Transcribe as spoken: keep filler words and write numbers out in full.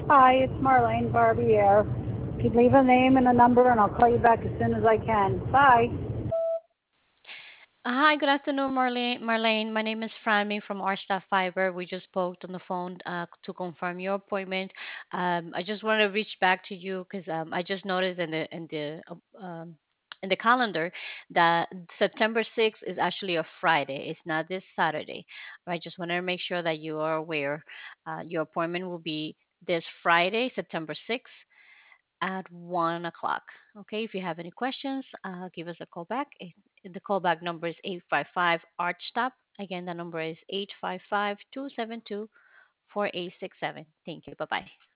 Hi, it's Marlene Barbier. You can leave a name and a number, and I'll call you back as soon as I can. Bye. Hi, good afternoon, Marlene. Marlene, my name is Franmy from Our Staff Fiber. We just spoke on the phone uh, to confirm your appointment. Um, I just want to reach back to you because um, I just noticed in the in the uh, um, in the calendar that September sixth is actually a Friday. It's not this Saturday. I just want to make sure that you are aware. Uh, your appointment will be this Friday, September sixth at one o'clock. Okay, if you have any questions, uh, give us a call back. Eh, The callback number is eight five five ARCHSTOP. Again, the number is eight five five, two seven two, four eight six seven. Thank you. Bye bye.